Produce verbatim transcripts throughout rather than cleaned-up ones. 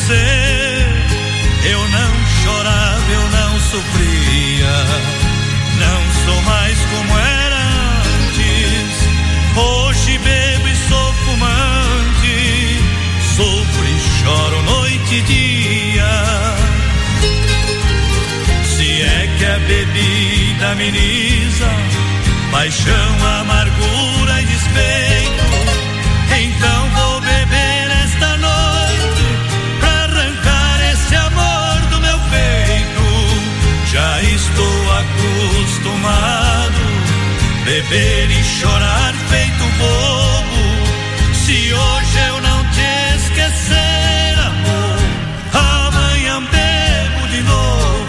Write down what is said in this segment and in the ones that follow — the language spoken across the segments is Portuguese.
você. Eu não chorava, eu não sofria. Não sou mais como era antes. Hoje bebo e sou fumante. Sofro e choro noite e dia. Se é que a bebida ameniza paixão, amargura e despeito, então vou beber esta noite pra arrancar esse amor do meu peito. Já estou acostumado beber e chorar feito bobo. Se hoje eu não te esquecer, amor, amanhã bebo de novo.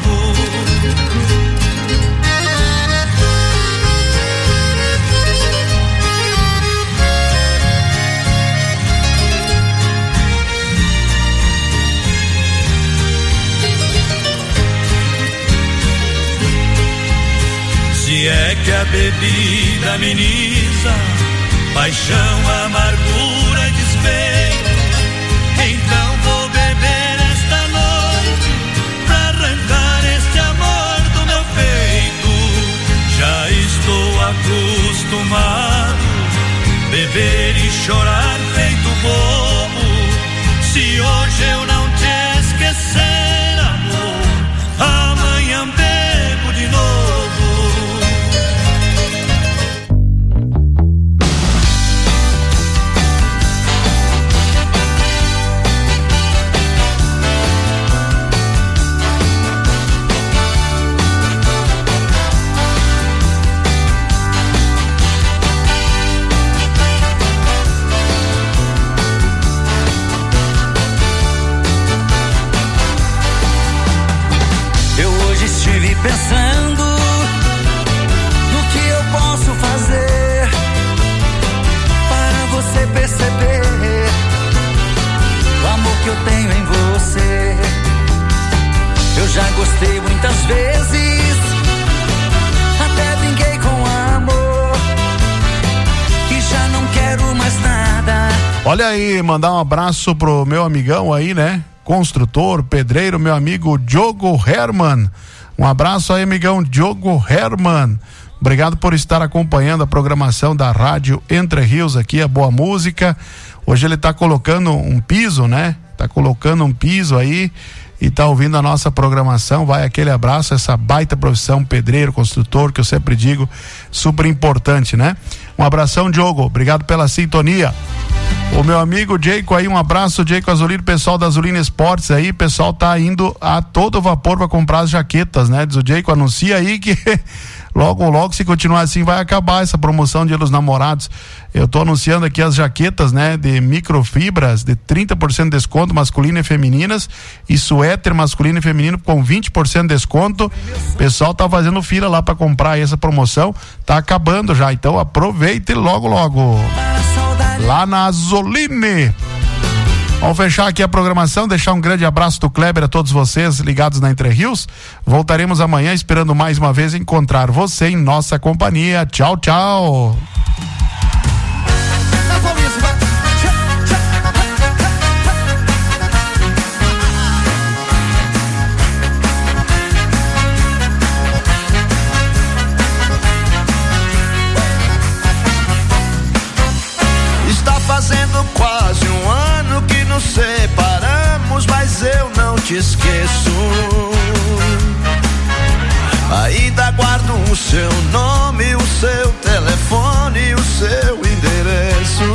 Se é que a bebida ameniza paixão, amargura e despeito, então vou beber esta noite pra arrancar este amor do meu peito. Já estou acostumado beber e chorar feito bobo. Se hoje eu não te esquecer, amor, amanhã bebo de novo. Pensando no que eu posso fazer para você perceber o amor que eu tenho em você. Eu já gostei muitas vezes, até brinquei com amor, e já não quero mais nada. Olha aí, mandar um abraço pro meu amigão aí, né? Construtor, pedreiro, meu amigo Diogo Herman. Um abraço aí, amigão Diogo Herman. Obrigado por estar acompanhando a programação da Rádio Entre Rios aqui, a boa música. Hoje ele tá colocando um piso, né? Tá colocando um piso aí e tá ouvindo a nossa programação. Vai aquele abraço, essa baita profissão, pedreiro, construtor, que eu sempre digo, super importante, né? Um abração, Diogo. Obrigado pela sintonia. O meu amigo Jayco aí, um abraço, Jayco Azulino, pessoal da Azulina Esportes aí, pessoal tá indo a todo vapor para comprar as jaquetas, né? Diz o Jayco, anuncia aí que logo, logo, se continuar assim, vai acabar essa promoção Dia dos Namorados. Eu tô anunciando aqui as jaquetas, né? De microfibras, de trinta por cento de desconto, masculino e femininas, e suéter masculino e feminino com vinte por cento de desconto. O pessoal tá fazendo fila lá para comprar essa promoção, tá acabando já, então aproveite logo, logo. Lá na Azoline. Vamos fechar aqui a programação, deixar um grande abraço do Kleber a todos vocês ligados na Entre Rios. Voltaremos amanhã esperando mais uma vez encontrar você em nossa companhia. Tchau, tchau. Fazendo quase um ano que nos separamos, mas eu não te esqueço. Ainda guardo o seu nome, o seu telefone, o seu endereço.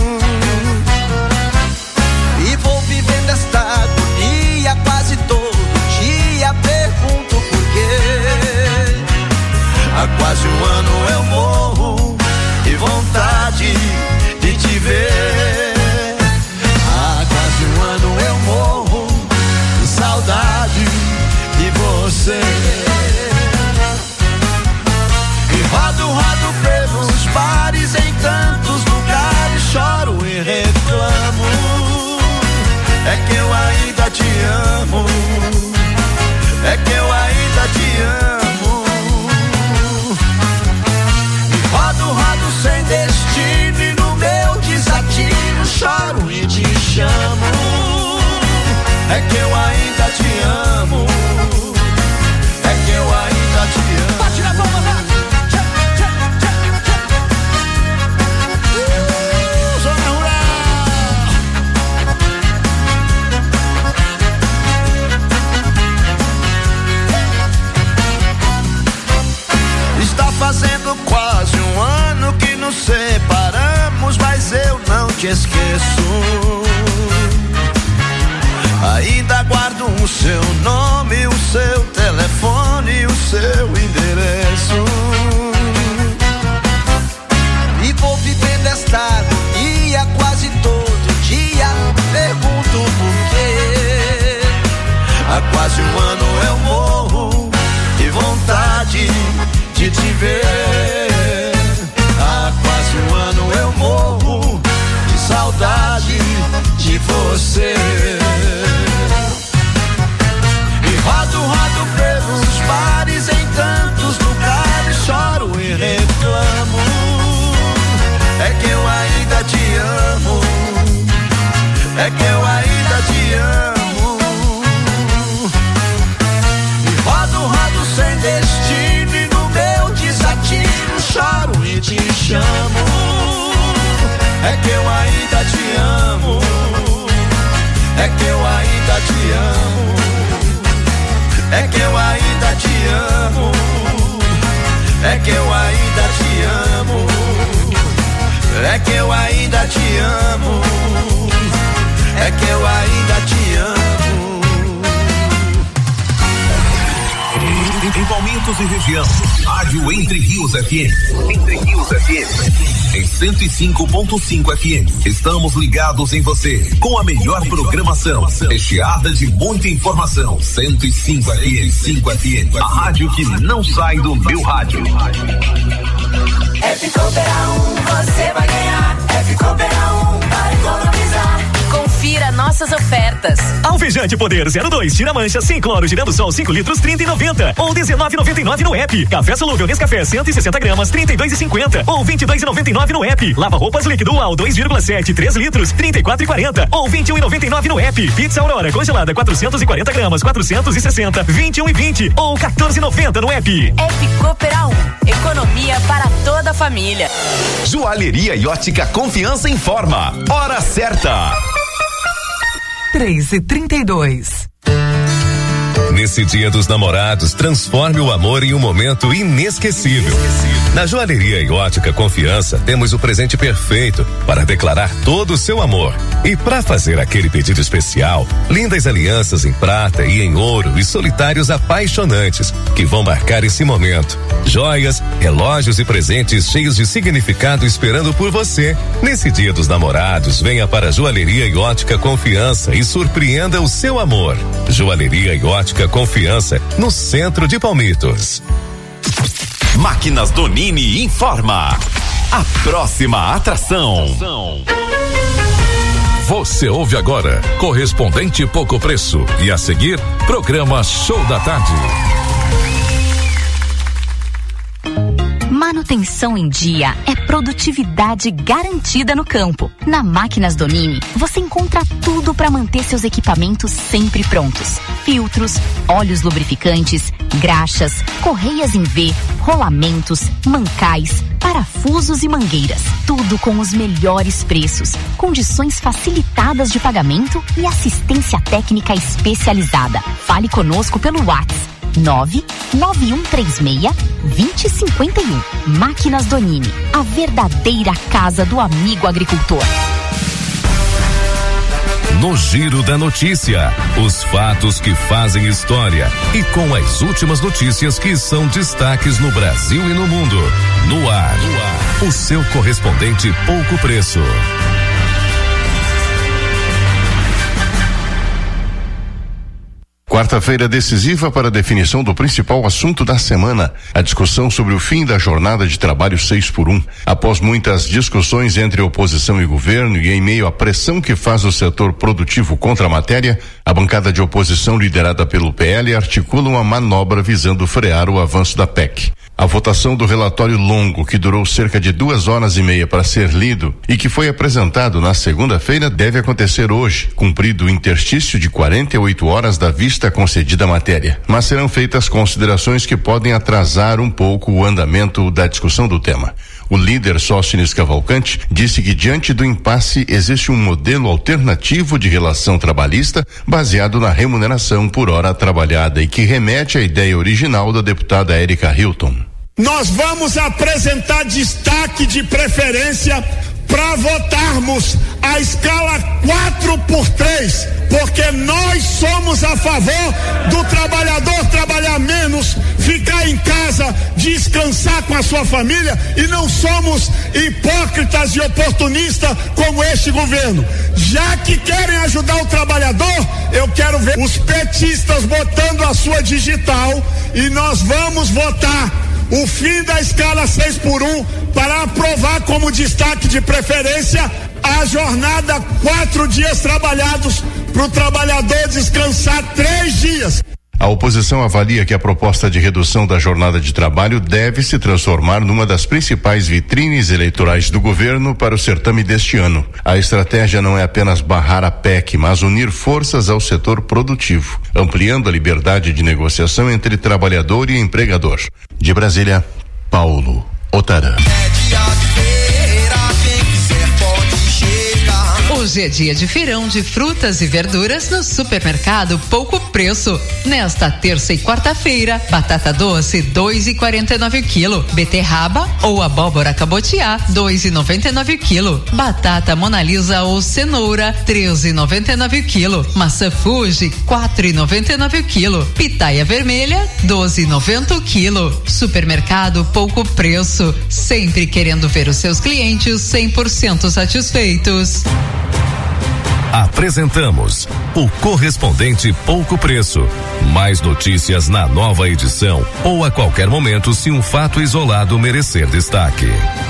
E vou vivendo esta agonia quase todo dia, pergunto por quê. Há quase um ano eu morro de vontade de te ver. Há quase um ano eu morro de saudade de você. E rodo, rodo pelos bares em tantos lugares, é que eu ainda te amo, é que eu ainda te amo. Bate na palma, vai. Tchá, tchá, tchá, tchá. Uh, Zona Rural. Está fazendo quase um ano que nos separamos, mas eu não te esqueço. Ainda guardo o seu nome, o seu telefone, o seu endereço. E vou vivendo esta agonia quase todo dia. Pergunto por quê. Há quase um ano eu morro de vontade de te ver. Há quase um ano eu morro de saudade de você. Rodo, rodo pelos bares, em tantos lugares, choro e reclamo. É que eu ainda te amo, é que eu ainda te amo. E rodo, rodo sem destino, e no meu desatino choro e te chamo. É que eu ainda te amo, é que eu ainda te amo. É que eu ainda te amo, é que eu ainda te amo, é que eu ainda te amo, é que eu ainda te amo. Em Palmitos e região, Rádio Entre Rios F M. Entre Rios F M. Em cento e cinco ponto cinco F M. Estamos ligados em você, com a melhor programação, recheada de muita informação. cento e cinco F M. cinco F M. A rádio que não sai do meu rádio. F Coopera um, você vai ganhar. F Coopera um, para economizar. Confira nossas ofertas. Alvejante Poder zero dois, tira mancha, sem cloro, girando sol cinco litros, trinta e noventa. Ou dezenove e noventa e nove no app. Café solúvel Nescafé cento e sessenta gramas, trinta e dois e cinquenta. Ou vinte e dois e noventa e nove no app. Lava roupas líquido Dual dois vírgula sete, três litros, trinta e quatro e quarenta. Ou vinte e um e noventa e nove no app. Pizza Aurora congelada quatrocentos e quarenta gramas, quatrocentos e sessenta, vinte e um e vinte. Ou quatorze e noventa no app. F Coopera um, economia para toda a família. Joalheria e ótica Confiança informa. Hora certa. três e trinta e dois. Nesse Dia dos Namorados, transforme o amor em um momento inesquecível. Na Joalheria e Ótica Confiança, temos o presente perfeito para declarar todo o seu amor. E para fazer aquele pedido especial, lindas alianças em prata e em ouro e solitários apaixonantes que vão marcar esse momento. Joias, relógios e presentes cheios de significado esperando por você. Nesse Dia dos Namorados, venha para a Joalheria e Ótica Confiança e surpreenda o seu amor. Joalheria e Ótica Confiança, no centro de Palmitos. Máquinas Donini informa. A próxima atração. Você ouve agora Correspondente Pouco Preço e a seguir programa Show da Tarde. Manutenção em dia é produtividade garantida no campo. Na Máquinas Donini, você encontra tudo para manter seus equipamentos sempre prontos. Filtros, óleos lubrificantes, graxas, correias em V, rolamentos, mancais, parafusos e mangueiras. Tudo com os melhores preços, condições facilitadas de pagamento e assistência técnica especializada. Fale conosco pelo WhatsApp nove nove um três seis, dois zero cinco um. Máquinas Donini, a verdadeira casa do amigo agricultor. No Giro da Notícia, os fatos que fazem história e com as últimas notícias que são destaques no Brasil e no mundo. No ar, no ar. O seu correspondente Pouco Preço. Quarta-feira decisiva para a definição do principal assunto da semana, a discussão sobre o fim da jornada de trabalho seis por um. Após muitas discussões entre oposição e governo e em meio à pressão que faz o setor produtivo contra a matéria, a bancada de oposição liderada pelo P L articula uma manobra visando frear o avanço da P E C. A votação do relatório longo, que durou cerca de duas horas e meia para ser lido e que foi apresentado na segunda-feira, deve acontecer hoje, cumprido o interstício de quarenta e oito horas da vista concedida à matéria. Mas serão feitas considerações que podem atrasar um pouco o andamento da discussão do tema. O líder Sóstenes Cavalcante disse que diante do impasse existe um modelo alternativo de relação trabalhista baseado na remuneração por hora trabalhada e que remete à ideia original da deputada Érica Hilton. Nós vamos apresentar destaque de preferência para votarmos a escala quatro por três, porque nós somos a favor do trabalhador trabalhar menos, ficar em casa, descansar com a sua família, e não somos hipócritas e oportunistas como este governo. Já que querem ajudar o trabalhador, eu quero ver os petistas botando a sua digital, e nós vamos votar o fim da escala seis por um para aprovar como destaque de preferência a jornada quatro dias trabalhados para o trabalhador descansar três dias. A oposição avalia que a proposta de redução da jornada de trabalho deve se transformar numa das principais vitrines eleitorais do governo para o certame deste ano. A estratégia não é apenas barrar a P E C, mas unir forças ao setor produtivo, ampliando a liberdade de negociação entre trabalhador e empregador. De Brasília, Paulo Otarã. Hoje é dia de feirão de frutas e verduras no Supermercado Pouco Preço. Nesta terça e quarta-feira, batata doce dois e quarenta e nove o quilo, beterraba ou abóbora cabotiá dois e noventa e nove o quilo, batata Mona Lisa ou cenoura três e noventa e nove o quilo, maçã Fuji quatro e noventa e nove o quilo, pitaia vermelha doze e noventa o quilo. Supermercado Pouco Preço, sempre querendo ver os seus clientes cem por cento satisfeitos. Apresentamos o Correspondente Pouco Preço. Mais notícias na nova edição ou a qualquer momento se um fato isolado merecer destaque.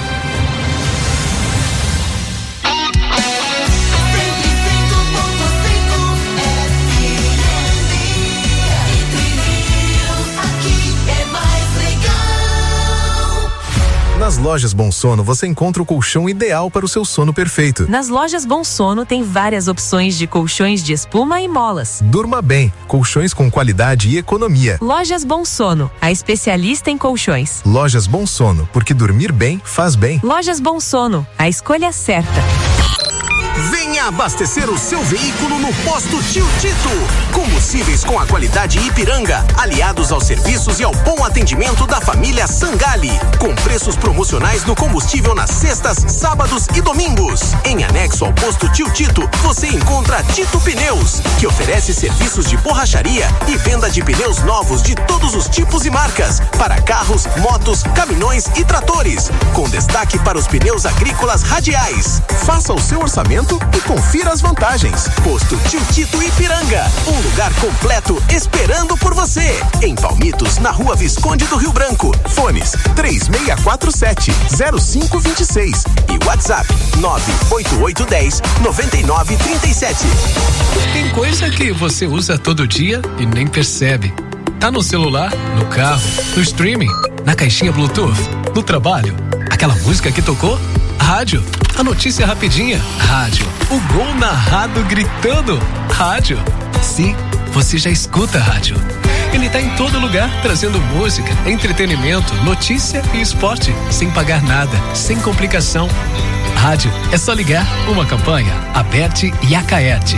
Nas lojas Bom Sono você encontra o colchão ideal para o seu sono perfeito. Nas lojas Bom Sono tem várias opções de colchões de espuma e molas. Durma bem, colchões com qualidade e economia. Lojas Bom Sono, a especialista em colchões. Lojas Bom Sono, porque dormir bem faz bem. Lojas Bom Sono, a escolha certa. Venha abastecer o seu veículo no Posto Tio Tito. Combustíveis com a qualidade Ipiranga, aliados aos serviços e ao bom atendimento da família Sangali. Com preços promocionais no combustível nas sextas, sábados e domingos. Em anexo ao Posto Tio Tito, você encontra Tito Pneus, que oferece serviços de borracharia e venda de pneus novos de todos os tipos e marcas, para carros, motos, caminhões e tratores, com destaque para os pneus agrícolas radiais. Faça o seu orçamento e confira as vantagens. Posto Tio Tito Ipiranga, um lugar completo esperando por você. Em Palmitos, na Rua Visconde do Rio Branco. Fones três seis quatro sete, zero cinco dois seis e WhatsApp nove oito oito um zero, nove nove três sete. Tem coisa que você usa todo dia e nem percebe. Tá no celular, no carro, no streaming, na caixinha Bluetooth, no trabalho. Aquela música que tocou? Rádio. A notícia rapidinha? Rádio. O gol narrado gritando? Rádio. Sim, você já escuta rádio. Ele tá em todo lugar, trazendo música, entretenimento, notícia e esporte, sem pagar nada, sem complicação. Rádio, é só ligar. Uma campanha, Aberte e Acaerte.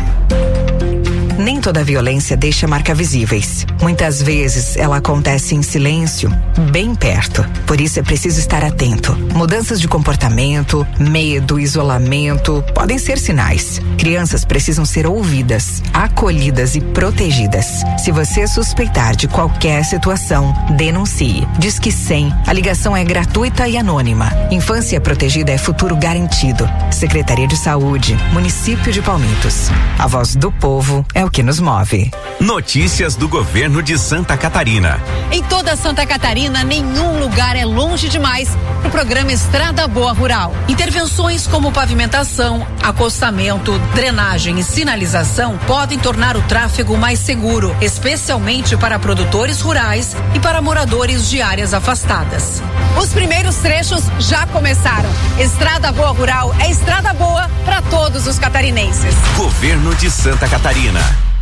Nem toda violência deixa marcas visíveis. Muitas vezes ela acontece em silêncio, bem perto. Por isso é preciso estar atento. Mudanças de comportamento, medo, isolamento podem ser sinais. Crianças precisam ser ouvidas, acolhidas e protegidas. Se você suspeitar de qualquer situação, denuncie. Disque cem. A ligação é gratuita e anônima. Infância protegida é futuro garantido. Secretaria de Saúde, Município de Palmitos. A voz do povo é o que nos nos move. Notícias do governo de Santa Catarina. Em toda Santa Catarina, nenhum lugar é longe demais para o programa Estrada Boa Rural. Intervenções como pavimentação, acostamento, drenagem e sinalização podem tornar o tráfego mais seguro, especialmente para produtores rurais e para moradores de áreas afastadas. Os primeiros trechos já começaram. Estrada Boa Rural é estrada boa para todos os catarinenses. Governo de Santa Catarina.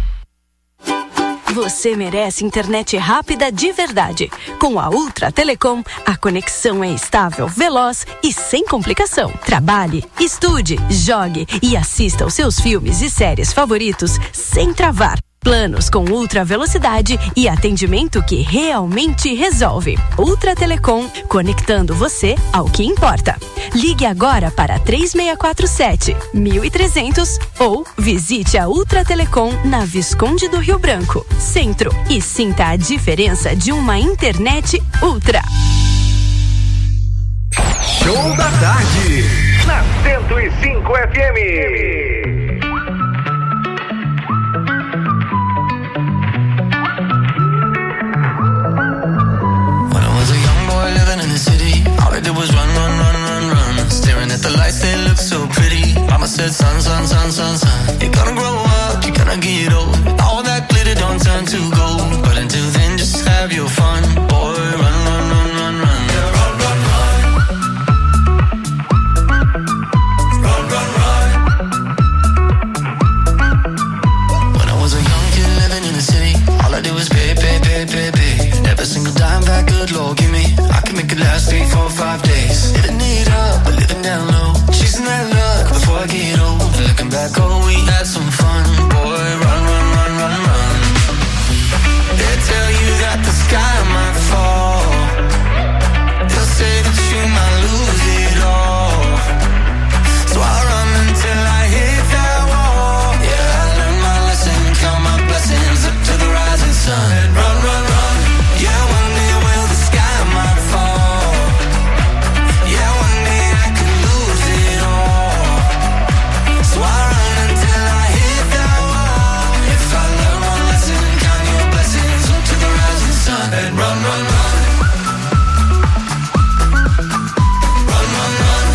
Você merece internet rápida de verdade. Com a Ultra Telecom, a conexão é estável, veloz e sem complicação. Trabalhe, estude, jogue e assista aos seus filmes e séries favoritos sem travar. Planos com ultra velocidade e atendimento que realmente resolve. Ultra Telecom, conectando você ao que importa. Ligue agora para três seis quatro sete, um três zero zero ou visite a Ultra Telecom na Visconde do Rio Branco, Centro, e sinta a diferença de uma internet ultra. Show da tarde, na cento e cinco F M. All I did was run, run, run, run, run. Staring at the lights, they look so pretty. Mama said, son, son, son, son, son, you're gonna grow up, you're gonna get old. All that glitter don't turn to gold. But until then, just have your fun. Boy, run, run, run, run, run. Yeah, run, run, run. Run, run, run. When I was a young kid living in the city, all I did was pay, pay, pay, pay, pay. Every single dime back, good Lord, give me. I can make it last three, four, five days. Living it up, but living down low. Chasing that luck before I get old. And looking back, oh, we had some fun. Boy, run, run, run, run, run. They tell you that the sky might fall. They'll say that you might lose it all. So I run until I hit that wall. Yeah, I learned my lesson, count my blessings up to the rising sun. And run, run, run. Yeah, one day will the sky might fall. Yeah, one day I could lose it all. So I run until I hit that wall. If I learn one lesson, count your blessings up to the rising sun. And run, run, run. Run, run, run.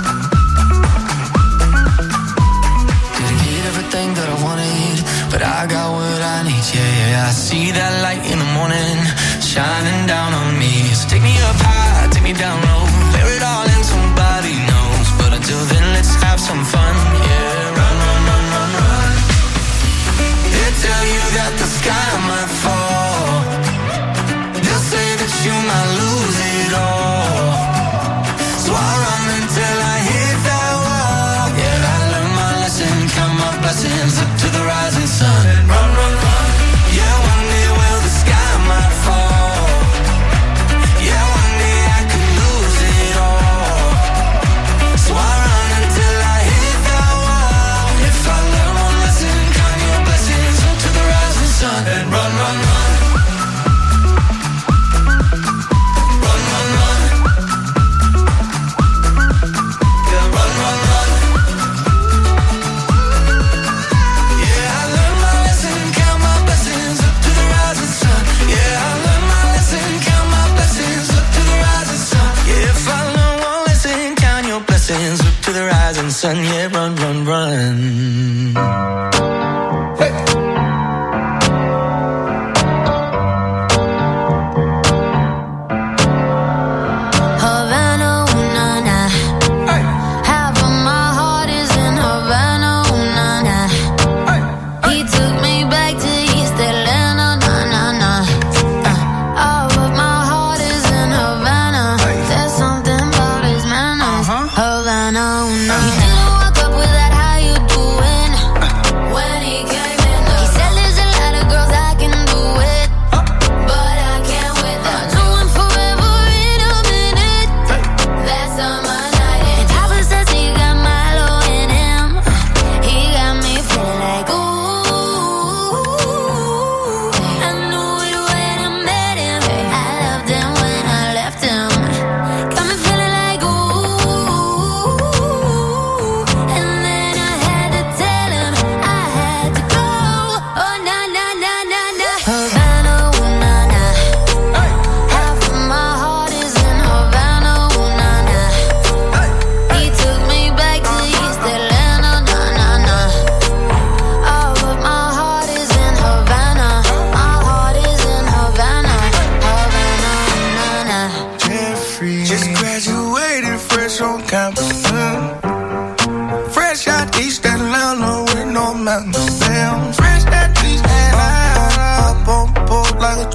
Didn't get everything that I wanted, but I got what I need, yeah, yeah. I see that light in the morning shining down on me. So take me up high, take me down low, bear it all and somebody knows. But until then, let's have some fun. Yeah, run, run, run, run, run. They tell you that the sky might fall. They'll say that you might lose it all. So I run until I hit that wall. Yeah, I learned my lesson, count my blessings up to the rising sun. And run, run, run. Yeah, one day will the sky might fall. Yeah, one day I could lose it all. So I run until I hit that wall. If I learn one lesson, count your blessings up to the rising sun. And run, run, run. Run, run, run. Yeah, run, run, run. Yeah, I learned my lesson, count my blessings up to the rising sun. Yeah, I learned my lesson, count my blessings up to the rising sun. Yeah, if I learn one lesson, count your blessings up to the rising sun. Yeah, run, run, run. Hey. Havana, ooh, na, na. Half of my heart is in Havana, ooh, na, na. He took me back to East Atlanta, na, na, na. Uh, half of my heart is in Havana. There's something about his manners. Havana, ooh, na. He didn't walk up with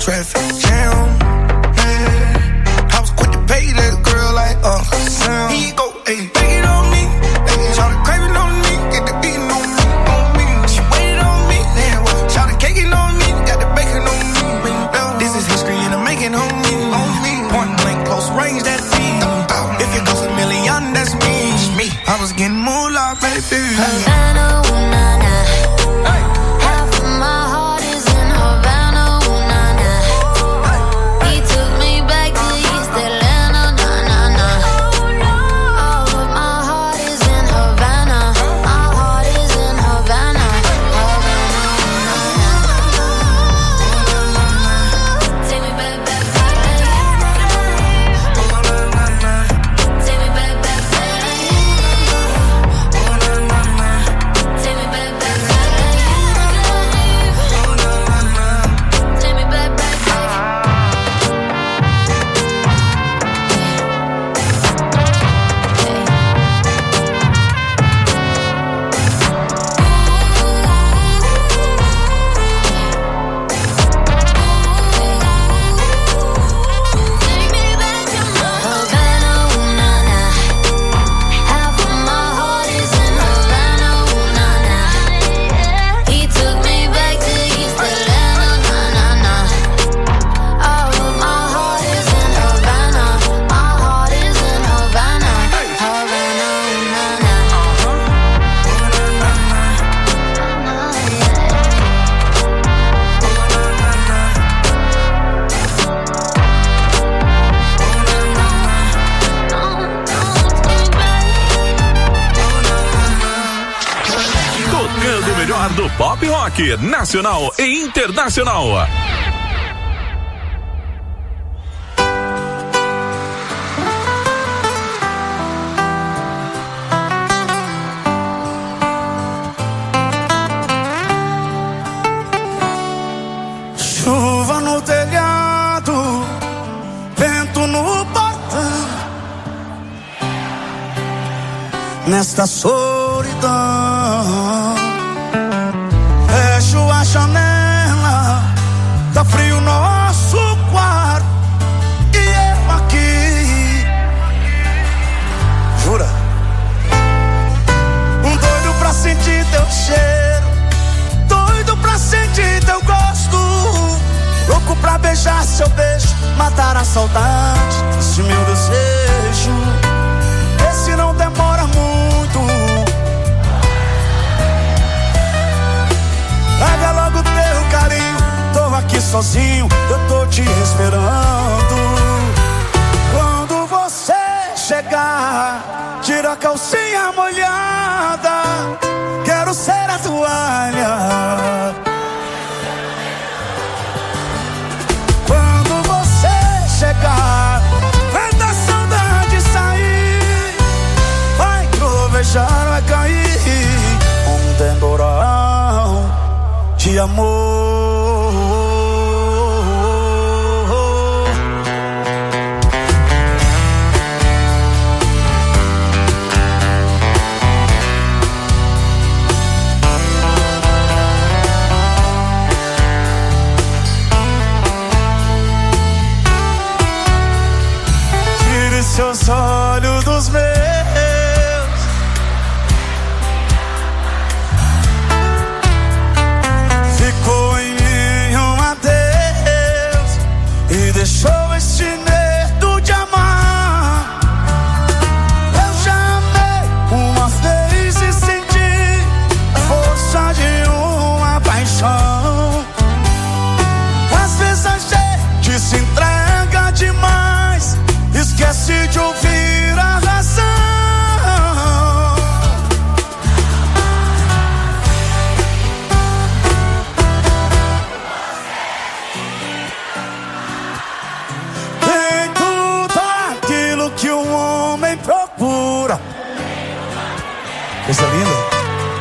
traffic jam. Yeah. I was quick to pay that girl like uh Sam. Here you go, ayy, take it on me. Ayy, shout the craving on me, get the beating on me, on me. She waited on me, then what? Shout the caking on me, got the bacon on me. This is history and I'm making on me, on me. Point blank, close range, that feed. If it goes a million, that's me. Me, I was getting moolah, baby. Havana, ooh, nah, nah. Hey. Half of my heart is in Havana, ooh, nah, nah. Hey. He took me back to East Atlanta, nah, nah, nah. All of my heart is in Havana. My heart is in Havana. Havana, ooh, nah, nah. Take me back, back, back. Take me back, back, back. Do pop rock nacional e internacional. Chuva no telhado, vento no portão. Nesta solidão, fecho a janela, tá frio nosso quarto e eu aqui. Jura? Um doido pra sentir teu cheiro, doido pra sentir teu gosto, louco pra beijar seu beijo, matar a saudade, esse meu desejo. Esse não demora muito. Pega logo teu carinho, tô aqui sozinho, eu tô te esperando. Quando você chegar, tira a calcinha molhada, quero ser a toalha. Quando você chegar, vai dar saudade sair, vai trovejar, vai cair um temporal de amor. Tire seus olhos dos meus, ficou em mim um adeus e deixou este medo de amar. Eu já amei uma vez e senti a força de uma paixão. Às vezes a gente se entrega demais, esquece de ouvir a razão. Tem tudo aquilo que um homem procura. Coisa linda.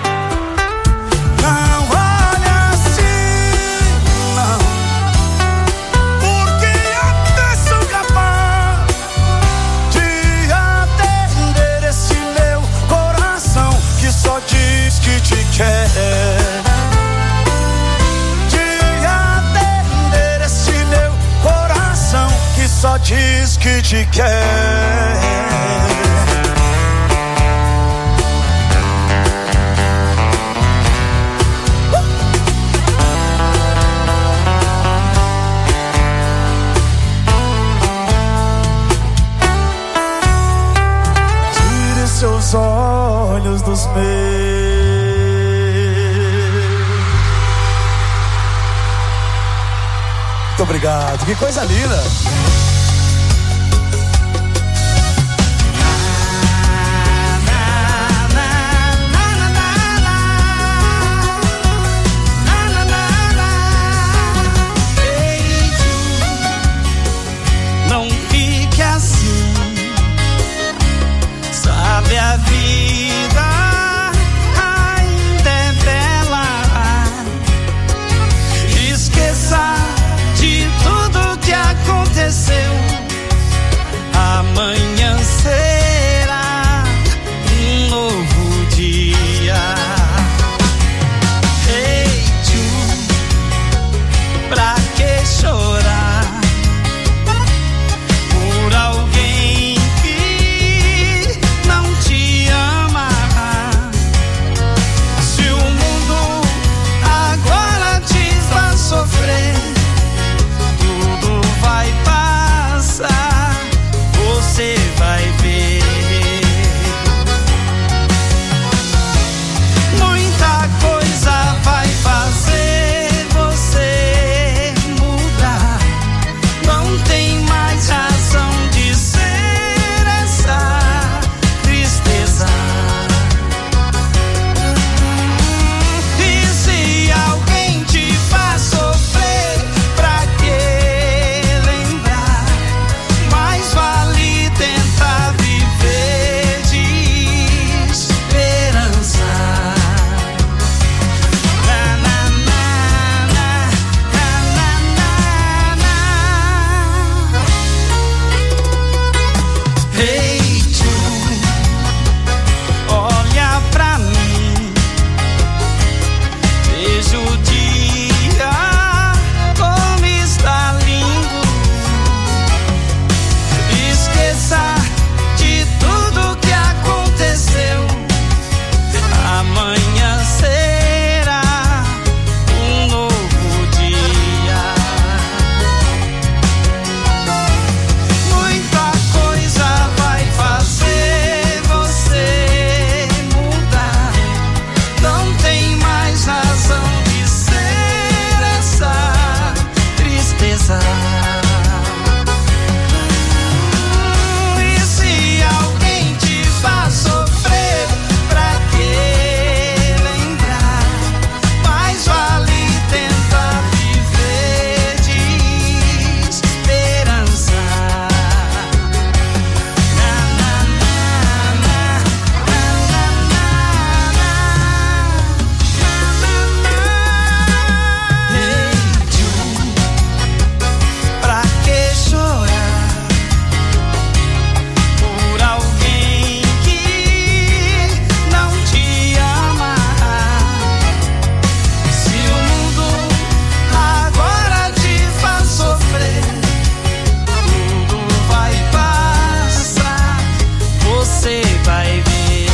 Não olha assim, não, porque até sou capaz de atender esse meu coração que só diz que te quer. De atender esse meu que te quer. Seus olhos dos meus. Muito obrigado, que coisa linda. Não fique assim. Sabe, a vida ainda é bela. Esqueça de tudo que aconteceu. Amanhã será um novo dia. Ei, tchu, pra que chorar por alguém que não te ama? Se o mundo agora te faz sofrer, tudo vai passar, você vai ver. Muita coisa vai fazer você mudar. Não tem mais razão de ser essa tristeza. E se alguém te faz sofrer, pra que lembrar? Mais vale tentar viver de esperança. Na, na, na, na, na, na, na. Ei, tchu, olha pra mim, veja o dia como está lindo. Esqueça de tudo que aconteceu. Amanhã será um novo dia. Muita coisa vai fazer você mudar. Não tem mais razão de ser essa tristeza. E se alguém te faz sofrer, pra que lembrar? Mais vale tentar viver de esperança. Na, na, na, na, na, na, na. Ei, tchu, pra que chorar por alguém que não te ama? Se o mundo agora te faz sofrer, tudo vai passar, você vai ver.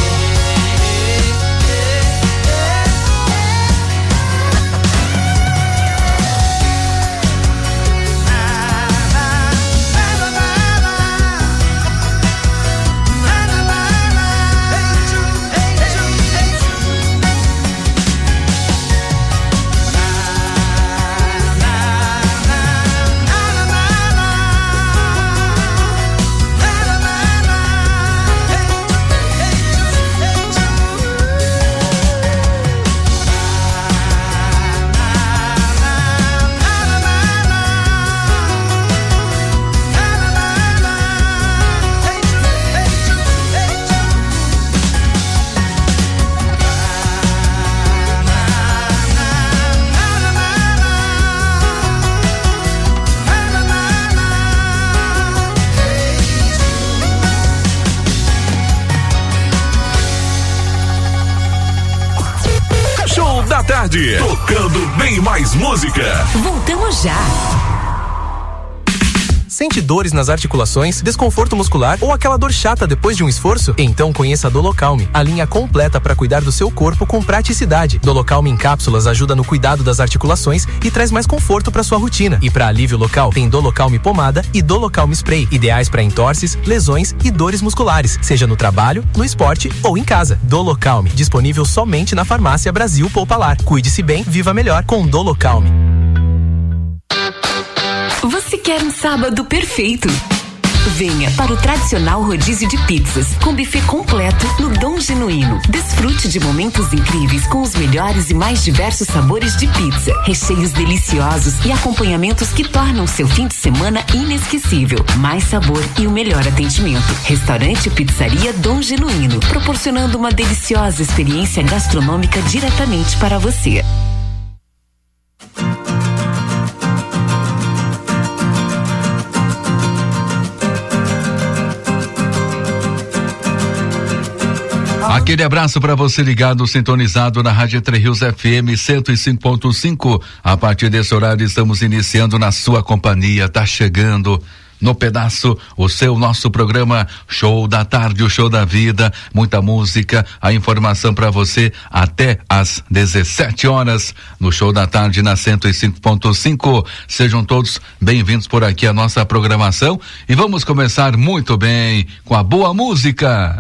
Da tarde, tocando bem mais música. Voltamos já. Sente dores nas articulações, desconforto muscular ou aquela dor chata depois de um esforço? Então conheça a Dolocalme, a linha completa para cuidar do seu corpo com praticidade. Dolocalme em cápsulas ajuda no cuidado das articulações e traz mais conforto para sua rotina. E para alívio local, tem Dolocalme pomada e Dolocalme spray, ideais para entorses, lesões e dores musculares, seja no trabalho, no esporte ou em casa. Dolocalme, disponível somente na Farmácia Brasil Poupalar. Cuide-se bem, viva melhor com Dolocalme. Você quer um sábado perfeito? Venha para o tradicional rodízio de pizzas, com buffet completo no Dom Genuíno. Desfrute de momentos incríveis com os melhores e mais diversos sabores de pizza, recheios deliciosos e acompanhamentos que tornam seu fim de semana inesquecível. Mais sabor e o melhor atendimento. Restaurante e Pizzaria Dom Genuíno, proporcionando uma deliciosa experiência gastronômica diretamente para você. Aquele abraço para você ligado, sintonizado na Rádio Entre Rios F M cento e cinco ponto cinco. A partir desse horário estamos iniciando na sua companhia. Tá chegando no pedaço o seu nosso programa Show da Tarde, o Show da Vida, muita música, a informação para você até às dezessete horas no Show da Tarde na cento e cinco ponto cinco. Sejam todos bem-vindos por aqui à nossa programação e vamos começar muito bem com a boa música.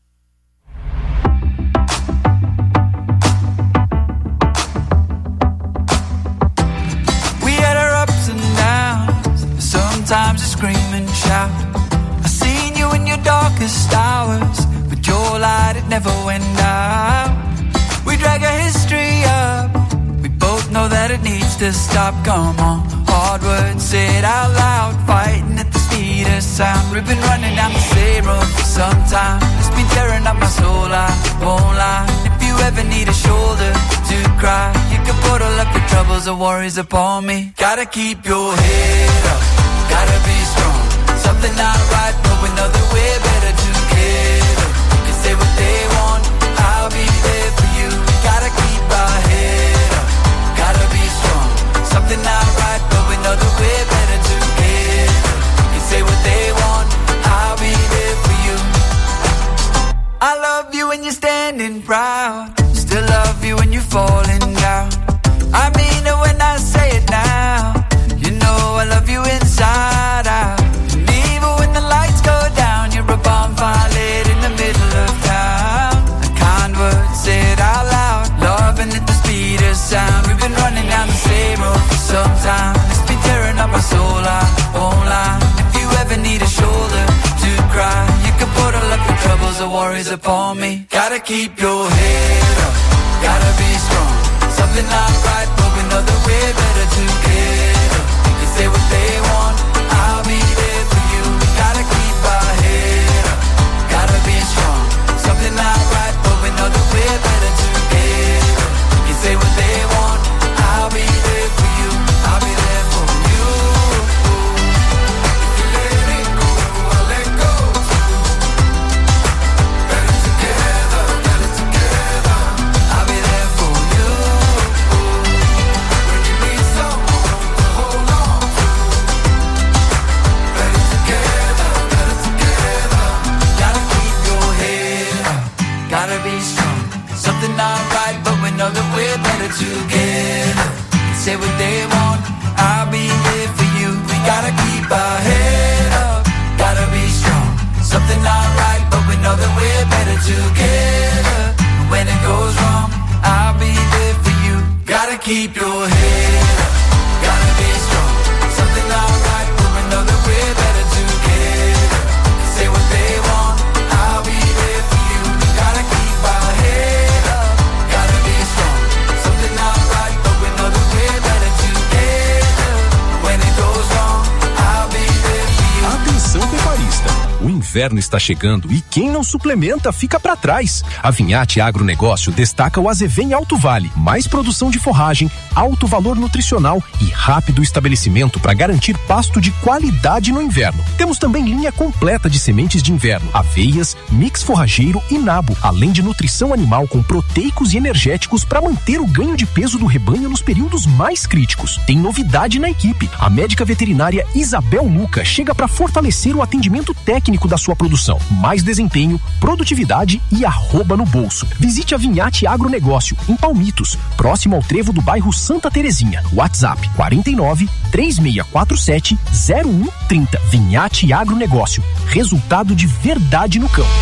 Sometimes I scream and shout. I seen you in your darkest hours, but your light, it never went out. We drag our history up, we both know that it needs to stop. Come on, hard words said out loud, fighting at the speed of sound. We've been running down the same road for some time. It's been tearing up my soul, I won't lie. If you ever need a shoulder to cry, you can put all of your troubles and worries upon me. Gotta keep your head up, gotta be strong. Something not right, but we know that we're better together. You can say what they want, I'll be there for you. We gotta keep our head up, gotta be strong. Something not right, but we know that we're better together. You can say what they want, I'll be there for you. I love you when you're standing proud, still love you when you're falling down. I mean it when I say it now. You know I love you inside out. And even when the lights go down, you're a bonfire lit in the middle of town. A kind word said out loud, loving at the speed of sound. We've been running down the same road for some time. It's been tearing up my soul, I won't lie. If you ever need a shoulder to cry, you can put all of your troubles or worries upon me. Gotta keep your head up, gotta be strong. Something not right, but we know that we're better together. Say what they want, I'll be there for you. We gotta keep our head up, gotta be strong. Something not right, but we know that we're better together. You can say what they want, I'll be there for you. I'll be there for you. If you let it go, I'll let go too. Better together, better together. I'll be there for you. When you need someone to hold on. Gotta be strong, something not right, but we know that we're better together. Say what they want, I'll be here for you. We gotta keep our head up, gotta be strong. Something not right, but we know that we're better together. And when it goes wrong, I'll be there for you. Gotta keep your head up, gotta be strong. Something not right, but we know that we're better together. Say what they want, I'll be there for you. Gotta keep our head up, gotta be strong. Something not right, but we know that we're better together. When it goes wrong, I'll be there for you. Atenção pecuarista, o inverno inverno está chegando e quem não suplementa fica para trás. A Vinhate Agronegócio destaca o Azevém Alto Vale, mais produção de forragem, alto valor nutricional e rápido estabelecimento para garantir pasto de qualidade no inverno. Temos também linha completa de sementes de inverno, aveias, mix forrageiro e nabo, além de nutrição animal com proteicos e energéticos para manter o ganho de peso do rebanho nos períodos mais críticos. Tem novidade na equipe. A médica veterinária Isabel Luca chega para fortalecer o atendimento técnico da sua produção. Mais desempenho, produtividade e arroba no bolso. Visite a Vinhate Agronegócio, em Palmitos, próximo ao trevo do bairro Santa Terezinha. WhatsApp quarenta e nove, três seis quatro sete, zero um trinta. Vinhate Agronegócio. Resultado de verdade no campo.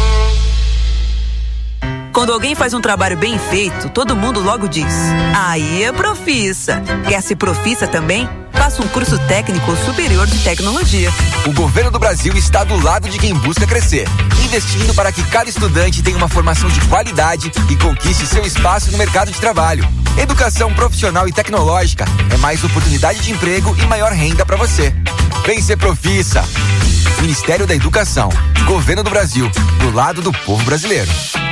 Quando alguém faz um trabalho bem feito, todo mundo logo diz: aí é Profissa. Quer ser Profissa também? Faça um curso técnico superior de tecnologia. O governo do Brasil está do lado de quem busca crescer, investindo para que cada estudante tenha uma formação de qualidade e conquiste seu espaço no mercado de trabalho. Educação profissional e tecnológica é mais oportunidade de emprego e maior renda para você. Vem ser Profissa. Ministério da Educação, Governo do Brasil, do lado do povo brasileiro.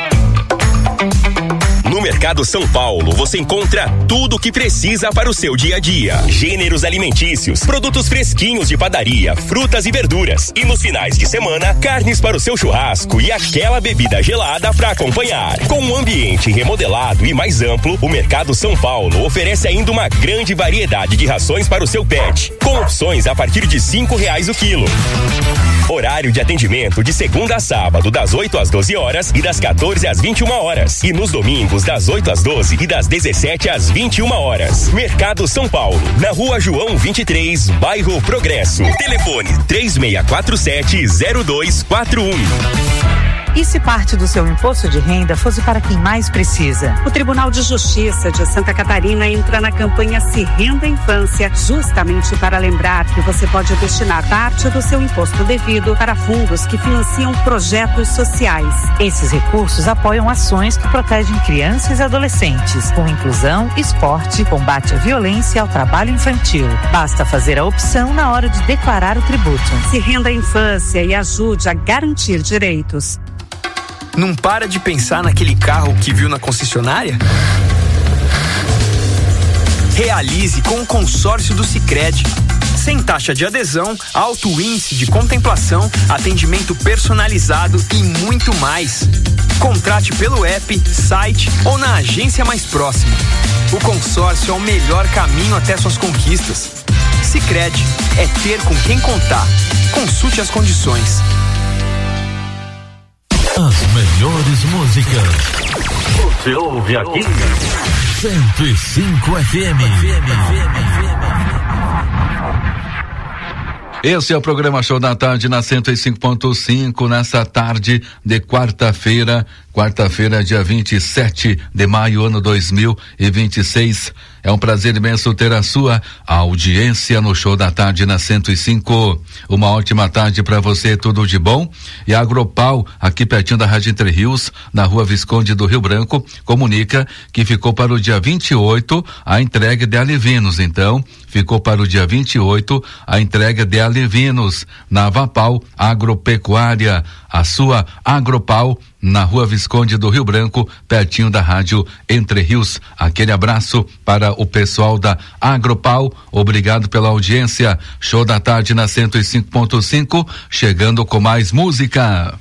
No Mercado São Paulo, você encontra tudo o que precisa para o seu dia a dia. Gêneros alimentícios, produtos fresquinhos de padaria, frutas e verduras. E nos finais de semana, carnes para o seu churrasco e aquela bebida gelada para acompanhar. Com um ambiente remodelado e mais amplo, o Mercado São Paulo oferece ainda uma grande variedade de rações para o seu pet, com opções a partir de cinco reais o quilo. Horário de atendimento de segunda a sábado, das oito às doze horas e das quatorze às vinte e uma horas. E nos domingos, das oito às doze e das dezessete às vinte e uma horas. Mercado São Paulo, na Rua João vinte e três, bairro Progresso. Telefone três seis quatro sete, zero dois quatro um. E se parte do seu imposto de renda fosse para quem mais precisa? O Tribunal de Justiça de Santa Catarina entra na campanha Se Renda Infância, justamente para lembrar que você pode destinar parte do seu imposto devido para fundos que financiam projetos sociais. Esses recursos apoiam ações que protegem crianças e adolescentes, com inclusão, esporte, combate à violência e ao trabalho infantil. Basta fazer a opção na hora de declarar o tributo. Se Renda Infância e ajude a garantir direitos. Não para de pensar naquele carro que viu na concessionária? Realize com o consórcio do Sicredi. Sem taxa de adesão, alto índice de contemplação, atendimento personalizado e muito mais. Contrate pelo app, site ou na agência mais próxima. O consórcio é o melhor caminho até suas conquistas. Sicredi é ter com quem contar. Consulte as condições. As melhores músicas você ouve aqui. cento e cinco F M. Esse é o programa Show da Tarde na cento e cinco ponto cinco, nessa tarde de quarta-feira, quarta-feira, dia vinte e sete de maio, ano dois mil e vinte e seis. É um prazer imenso ter a sua audiência no Show da Tarde na cento e cinco. Uma ótima tarde para você, tudo de bom. E a Agropau, aqui pertinho da Rádio Entre Rios, na Rua Visconde do Rio Branco, comunica que ficou para o dia vinte e oito a entrega de alevinos. Então, ficou para o dia vinte e oito a entrega de alevinos na Avapau Agropecuária, a sua Agropau, na Rua Visconde do Rio Branco, pertinho da Rádio Entre Rios. Aquele abraço para o pessoal da Agropau, obrigado pela audiência. Show da Tarde na cento e cinco ponto cinco, chegando com mais música.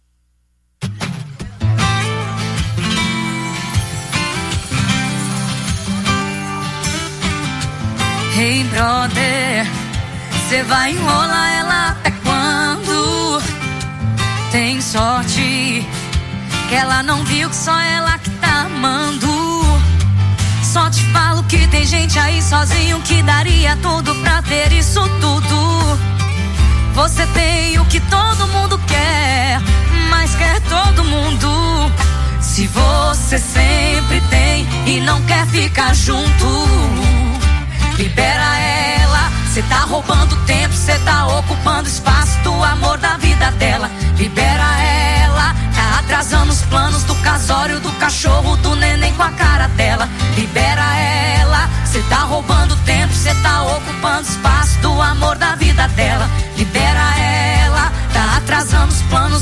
Hey brother, cê vai enrolar ela até quando? Tem sorte que ela não viu que só ela que tá amando. Só te falo que tem gente aí sozinho que daria tudo pra ter isso tudo. Você tem o que todo mundo quer, mas quer todo mundo. Se você sempre tem e não quer ficar junto, libera ela. Cê tá roubando tempo, cê tá ocupando espaço do amor da vida dela. Libera ela, tá atrasando os planos do casório, do cachorro, do neném com a cara dela. Libera ela, cê tá roubando tempo, cê tá ocupando espaço do amor da vida dela. Libera ela, tá atrasando os planos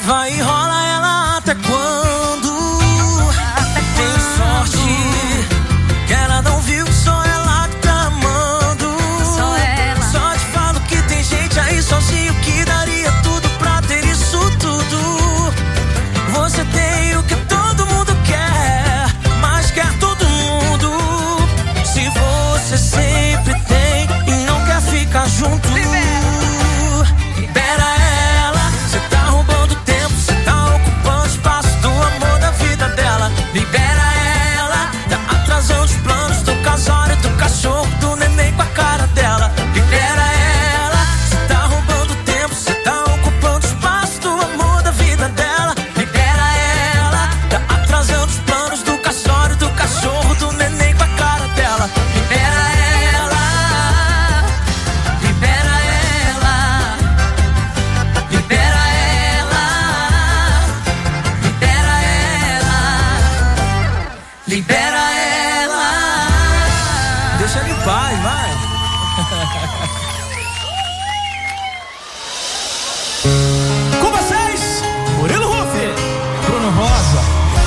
vai e rola ela até quando? Tem sorte que ela não viu que só ela que tá amando. Só ela. Só te falo que tem gente aí sozinho que daria tudo pra ter isso tudo. Você tem o que todo mundo quer, mas quer todo mundo. Se você sempre tem e não quer ficar junto, libera ela. Cê tá roubando tempo, cê tá ocupando espaço do amor da vida dela. Libera ela, tá atrasando os planos do casório, do cachorro, do neném com a cara dela. Libera ela, cê tá roubando tempo, cê tá ocupando espaço do amor da vida dela. Libera ela, tá atrasando os planos do casório, do cachorro, do neném com a cara dela. Libera ela, libera ela, libera ela, libera ela, libera ela. Deixa ele em paz, vai. Com vocês, Murilo Rufi, Bruno Rosa.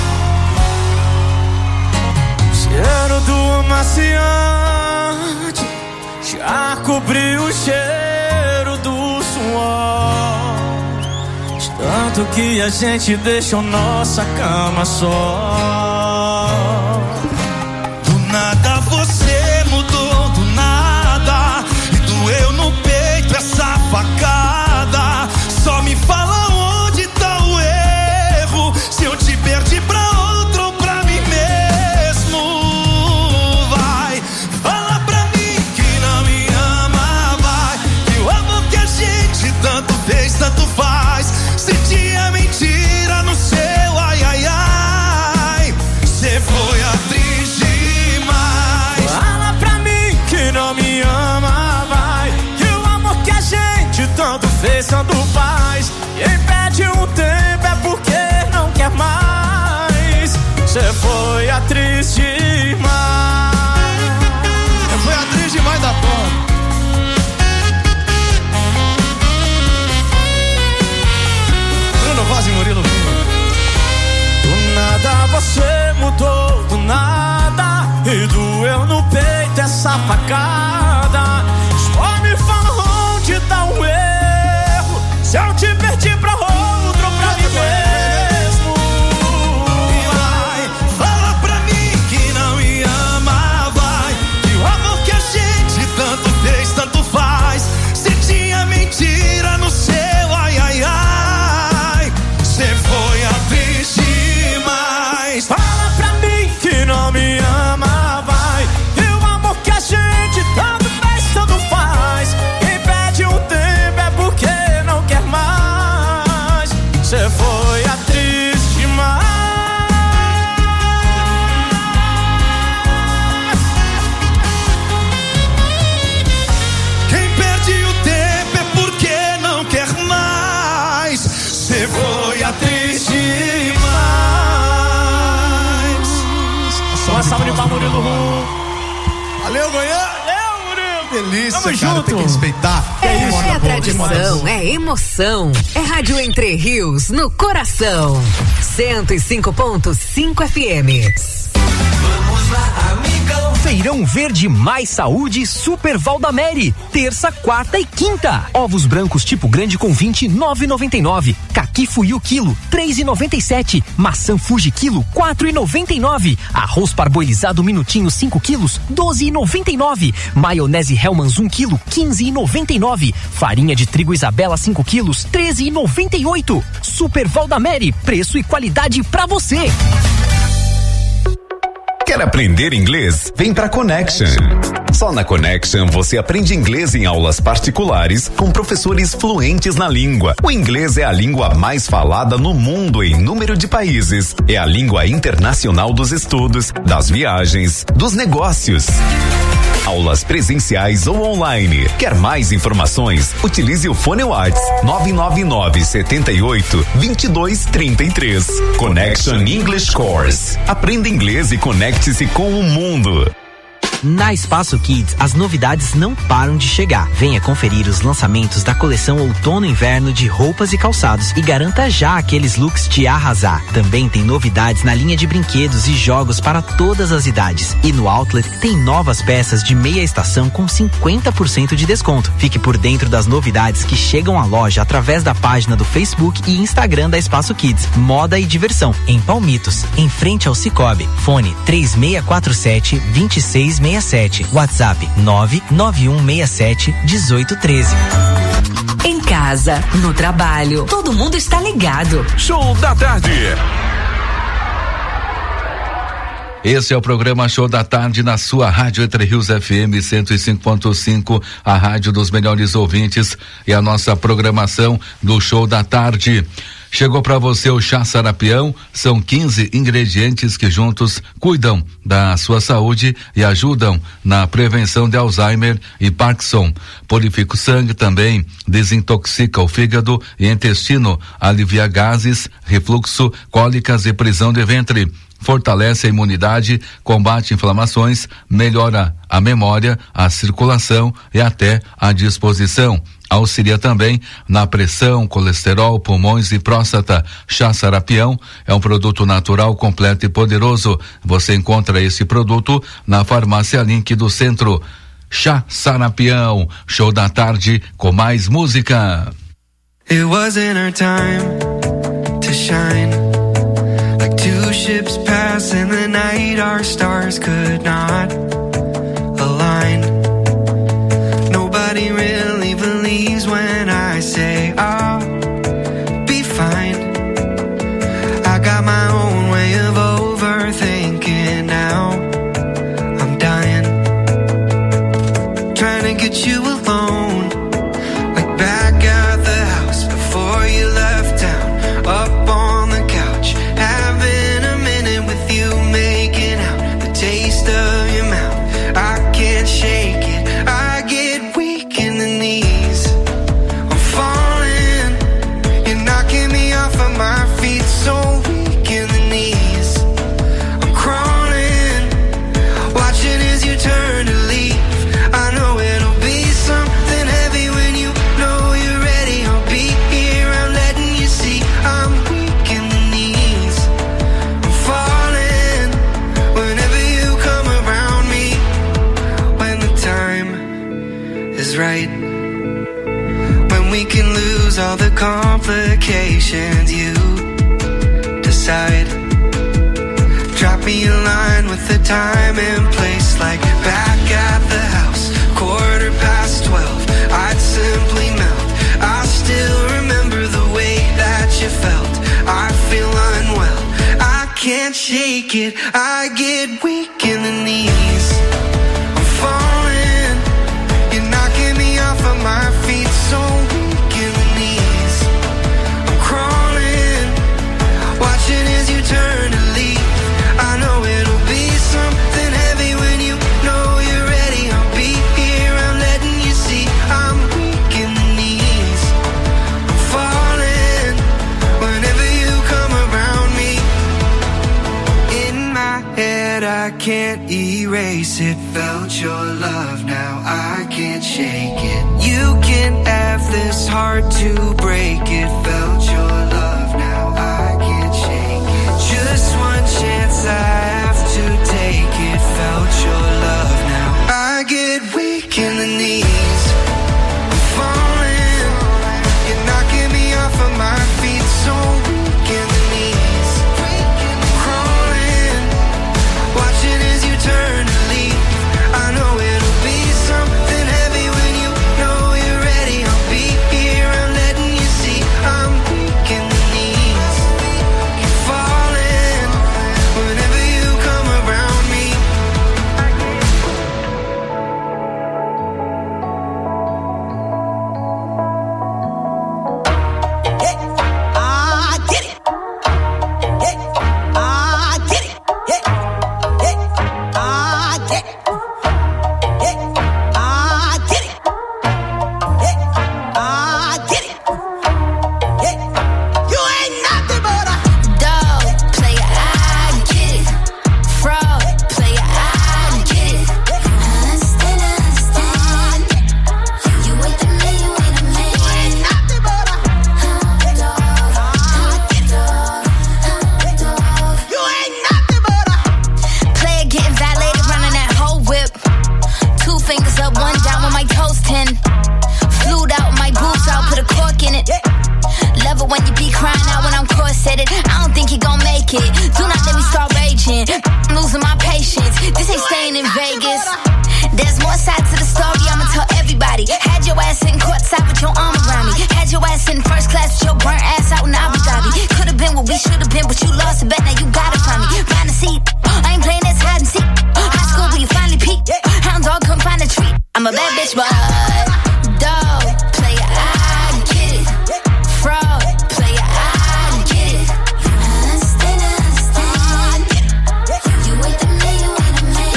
Cheiro do amaciante já cobriu o cheiro do suor. De tanto que a gente deixou nossa cama só. Do nada você mudou, do nada, e doeu no peito essa facada. Só me fala onde tá o erro, se eu te perdi pra outro ou pra mim mesmo. Vai, fala pra mim que não me ama, vai, que o amor que a gente tanto fez, tanto faz. Se tinha mentira no seu ai, ai, ai, cê foi atriz demais. Fala pra mim que não me ama, vai, que o amor que a gente tanto fez, tanto faz. Quem pede um tempo é porque não quer mais. Cê foi atriz demais. Cê foi atriz demais da porra. Bruno Rosa e Murilo. Do nada você mudou, do nada, e doeu no peito essa facada. Só me fala onde tá o erro, se eu te perdi pra outro ou pra mim mesmo. Vai, fala pra mim que não me ama, vai, que o amor que a gente tanto fez, tanto faz. Se tinha mentira no seu ai, ai, ai, cê foi atriz demais. Fala pra mim que não me ama, vai, que o amor que a gente tanto fez, tanto faz. Quem pede um tempo é porque não quer mais. Cê foi atriz demais. Quem perde o tempo é porque não quer mais. Cê foi atriz demais. Só uma salva de palmas, Murilo Rum. Valeu, Goiânia. Valeu, Murilo. Delícia, Tamo cara, junto. tem que respeitar. É, é Moda boa, tradição, moda é emoção. É Rádio Entre Rios no coração. cento e cinco ponto cinco F M. Vamos lá, amigão. Feirão Verde Mais Saúde Super Valdamere. Terça, quarta e quinta. Ovos brancos tipo grande com vinte, nove e noventa e nove. Caqui Fuyu quilo, três e noventa e sete. Maçã Fuji quilo, quatro e noventa e nove. Arroz parboilizado minutinho cinco quilos, doze e noventa e nove. Maionese Hellmann's um quilo, quinze e noventa e nove. Farinha de trigo Isabela cinco quilos, treze e noventa e oito. Super Valdamere, preço e qualidade pra você. Quer aprender inglês? Vem pra Connection. Só na Connection você aprende inglês em aulas particulares com professores fluentes na língua. O inglês é a língua mais falada no mundo em número de países. É a língua internacional dos estudos, das viagens, dos negócios. Aulas presenciais ou online. Quer mais informações? Utilize o fone WhatsApp nove nove nove, sete oito, dois dois três três. Connection English Course. Aprenda inglês e conecte-se com o mundo. Na Espaço Kids, as novidades não param de chegar. Venha conferir os lançamentos da coleção Outono e Inverno de roupas e calçados e garanta já aqueles looks de arrasar. Também tem novidades na linha de brinquedos e jogos para todas as idades. E no Outlet tem novas peças de meia estação com cinquenta por cento de desconto. Fique por dentro das novidades que chegam à loja através da página do Facebook e Instagram da Espaço Kids. Moda e diversão em Palmitos, em frente ao Cicobi. Fone três seis quatro sete, dois seis seis sete. WhatsApp nove nove um seis sete, um oito um três. Em casa, no trabalho, todo mundo está ligado. Show da Tarde. Esse é o programa Show da Tarde na sua Rádio Entre Rios F M cento e cinco ponto cinco, a rádio dos melhores ouvintes, e a nossa programação do Show da Tarde. Chegou para você o chá Sarapião, são quinze ingredientes que juntos cuidam da sua saúde e ajudam na prevenção de Alzheimer e Parkinson. Purifica o sangue também, desintoxica o fígado e intestino, alivia gases, refluxo, cólicas e prisão de ventre. Fortalece a imunidade, combate inflamações, melhora a memória, a circulação e até a disposição. Auxilia também na pressão, colesterol, pulmões e próstata. Chá Sarapião é um produto natural, completo e poderoso. Você encontra esse produto na Farmácia Link do Centro. Chá Sarapião, show da tarde com mais música. It wasn't our time to shine. Like two ships pass in the night, our stars could not align. Nobody really believes when I say I'll be fine. I got my own way of overthinking now. I'm dying, trying to get you alone, like back at the house before you left town, up on the couch, having a minute with you, making out the taste of your mouth. I can't shake it, I get weak in the knees. I'm falling, you're knocking me off of my feet, so weak in the knees. I'm crawling, watching as you turn to leave. I know it'll be something heavy when you know you're ready. I'll be here, I'm letting you see I'm weak in the knees. I'm falling whenever you come around me. When the time is right, when we can lose all the complications, you decide. Drop me a line with the time and place, like back at the house, quarter past twelve, I'd simply melt. I still remember the way that you felt. I feel unwell, I can't shake it, I get weak in the knees. I'm falling, you're knocking me off of my feet, so weak in the knees. I'm crawling, watching as you turn to leave. I know it'll be something heavy when you know you're ready. I'll be here, I'm letting you see I'm weak in the knees. I'm falling whenever you come around me. In my head I can't erase it. Felt your love, now I can't shake it. You can have this heart to break it. Felt your love, now I can't shake it. Just one chance I have to take it. Felt your love, now I get weak in the knees. I'm falling, you're knocking me off of my feet, so weak in the knees. I'm crawling, watching as you turn to leave. I know it'll be something heavy when you know you're ready. I'll be here, I'm letting you see I'm weak in the knees. I'm falling whenever you come around me. put your arm around me. Had your ass in first class with your burnt ass out in Abu Dhabi. Could've been what we should've been, but you lost a bet, now you gotta find me. Find a seat, I ain't playing this hide and seek. High school where you finally peaked. Hound dog couldn't find a treat. I'm a bad bitch, but dog, player, I get it. Fraud, player, I get it. Understand, understand. You ain't the man, you ain't the man.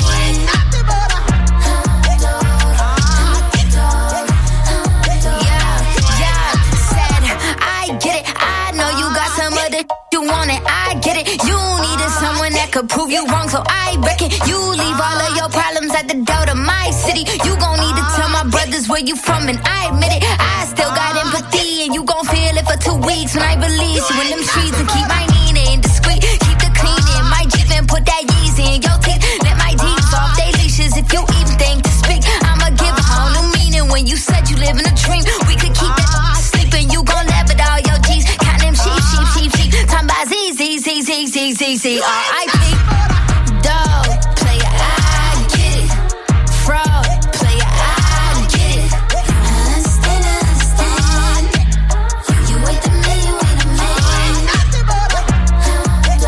Yeah, yeah, said, I get it. I know you got some other you want it. I get it. You needed someone that could prove you wrong, so I reckon you leave all of your problems at the door to my city. You gon' need to tell my brothers where you from, and I admit it. I still got empathy, and you gon' feel it for two weeks when I release you in them streets and keep my Nina in discreet. Keep the clean in my Jeep and put that Yeezy in your teeth. Let my D's off they leashes if you even think to speak. I'ma give a whole new meaning when you said you live in a dream. We could keep that sleeping, you gon' laugh at all your G's. Count them sheep, sheep, sheep, sheep. Time by Z, Z, Z, Z, Z, Z, Z, R I P. Dog, player, I get it. Fraud, player, I get it. Understand, understand. You ain't the man, you ain't the man. Dog,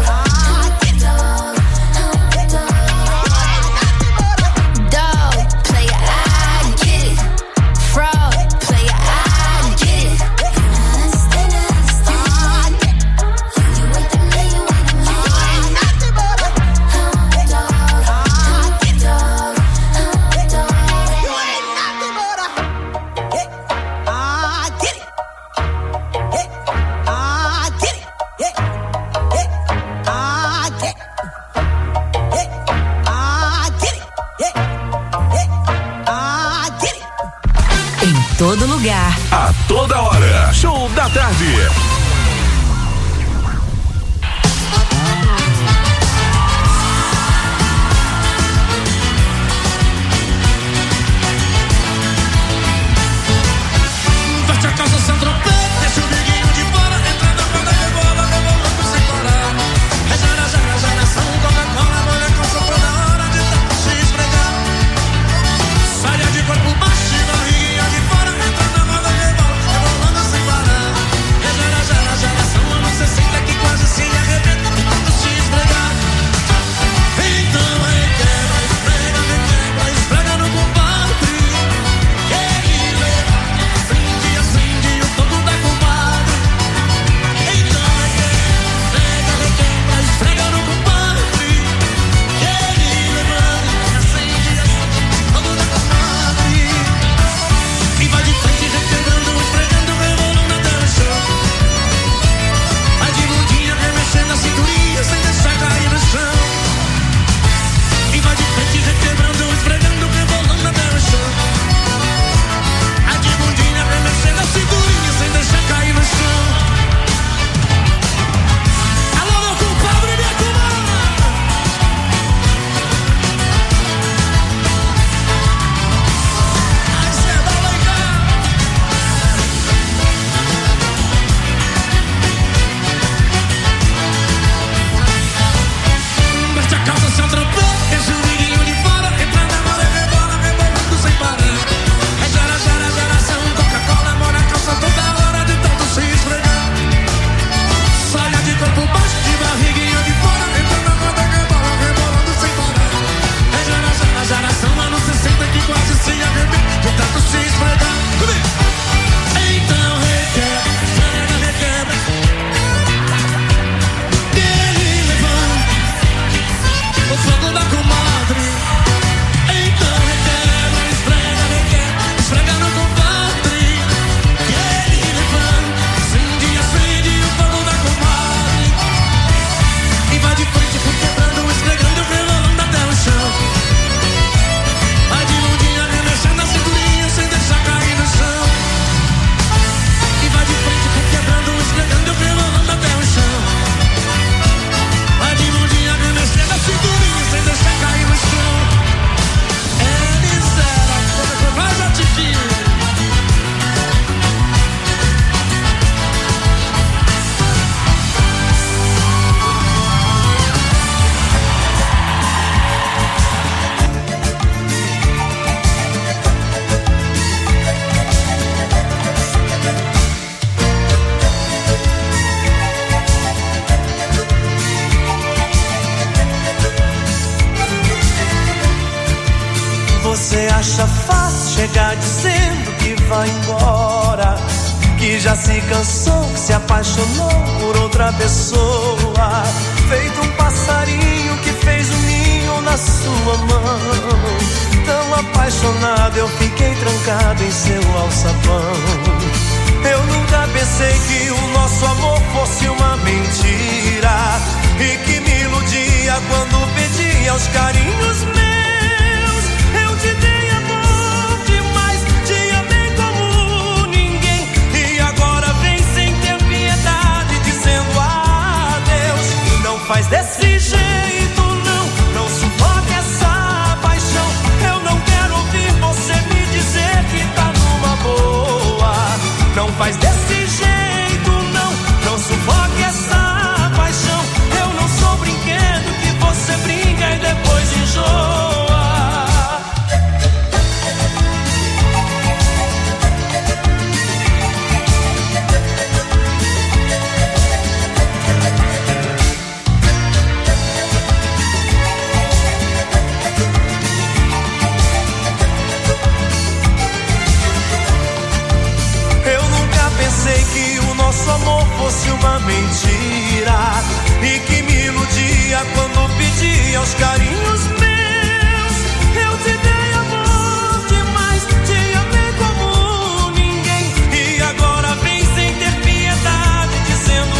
dog, dog, player, I get it. Fraud, player, I get it. Understand, understand. You ain't the man, you ain't the man. Em todo lugar. A toda hora. Show da tarde. Veste a calça sem trompete, deixa o biguinho de fora, entra na banda de bola, leva o louco sem parar. É gera, gera, geração, Coca-Cola, molha a calça toda hora de tanto se esfregar. Saia de corpo baixo e barriguinha de fora, entra na banda de bola, leva o louco sem parar. É gera, fácil chegar dizendo que vai embora, que já se cansou, que se apaixonou por outra pessoa, feito um passarinho que fez um ninho na sua mão. Tão apaixonado eu fiquei trancado em seu alçapão. Eu nunca pensei que o nosso amor fosse uma mentira, e que me iludia quando pedia os carinhos meus. Eu te dei amor demais, te amei como ninguém, e agora vem sem ter piedade dizendo adeus. Não faz desse jeito, não, não sufoque essa paixão. Eu não quero ouvir você me dizer que tá numa boa. Não faz desse jeito, não, não sufoque essa paixão. Eu não sou brinquedo que você brinca e depois enjoa. Pensei que o nosso amor fosse uma mentira, e que me iludia quando pedia os carinhos meus. Eu te dei amor demais, te amei como ninguém, e agora vem sem ter piedade dizendo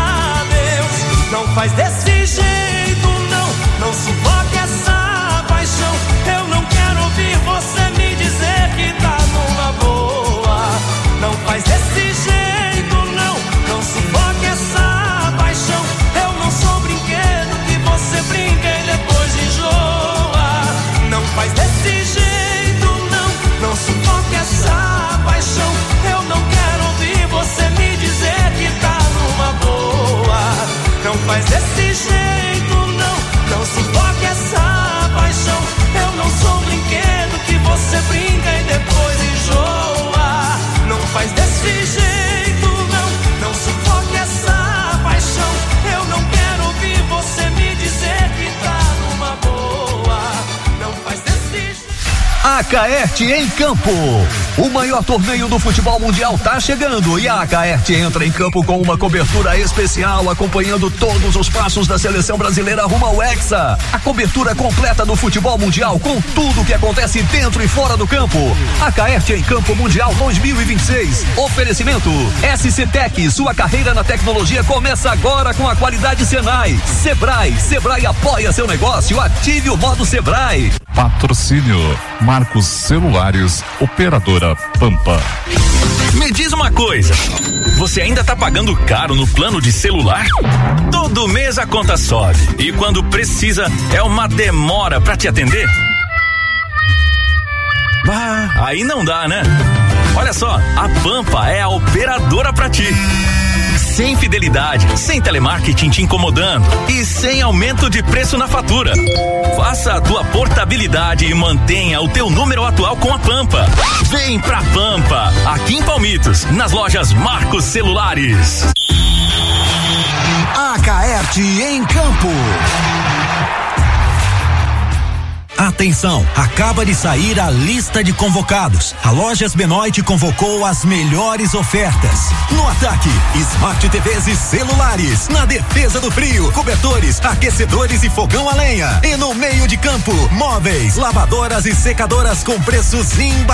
adeus. Não faz desse jeito, não, não sufoque essa paixão. Eu não quero ouvir você me dizer que tá numa boa. Não faz desse jeito, não, não sufoque essa paixão. Eu não sou brinquedo que você brinca e depois enjoa. Não faz desse jeito, não, não sufoque essa paixão. Eu não quero ouvir você me dizer que tá numa boa. Não faz desse jeito, não, não sufoque essa paixão. Eu não sou brinquedo que você brinca e depois enjoa. Não faz desse jeito, não, não sufoque essa paixão. Eu não quero ouvir você me dizer que tá numa boa. Não faz desse jeito. Acaerte em Campo. O maior torneio do futebol mundial tá chegando e a Acaerte entra em campo com uma cobertura especial, acompanhando todos os passos da seleção brasileira rumo ao Hexa. A cobertura completa do futebol mundial, com tudo o que acontece dentro e fora do campo. Acaerte em Campo Mundial dois mil e vinte e seis. Oferecimento S C Tech, sua carreira na tecnologia começa agora com a qualidade Senai. Sebrae, Sebrae apoia seu negócio, ative o modo Sebrae. Patrocínio Marcos Celulares, operadora Pampa. Me diz uma coisa, você ainda tá pagando caro no plano de celular? Todo mês a conta sobe e quando precisa é uma demora pra te atender? Bah, aí não dá, né? Olha só, a Pampa é a operadora pra ti. Sem fidelidade, sem telemarketing te incomodando e sem aumento de preço na fatura. Faça a tua portabilidade e mantenha o teu número atual com a Pampa. Vem pra Pampa, aqui em Palmitos, nas lojas Marcos Celulares. Acaerte em Campo. Atenção, acaba de sair a lista de convocados. A Lojas Benoit convocou as melhores ofertas. No ataque, Smart T Vs e celulares. Na defesa do frio, cobertores, aquecedores e fogão a lenha. E no meio de campo, móveis, lavadoras e secadoras com preços imbatíveis.